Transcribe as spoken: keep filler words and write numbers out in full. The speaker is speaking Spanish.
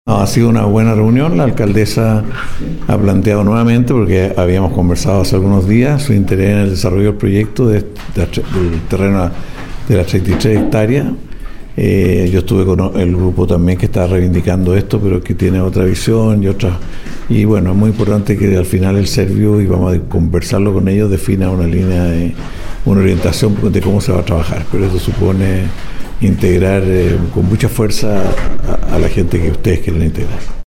No, ha sido una buena reunión. La alcaldesa ha planteado nuevamente, porque habíamos conversado hace algunos días, su interés en el desarrollo del proyecto de, de, del terreno de las treinta y tres hectáreas. Eh, yo estuve con el grupo también que está reivindicando esto, pero que tiene otra visión y otra. Y bueno, es muy importante que al final el Servio, y vamos a conversarlo con ellos, defina una línea de una orientación de cómo se va a trabajar. Pero eso supone integrar eh, con mucha fuerza a, a la gente que ustedes quieren integrar.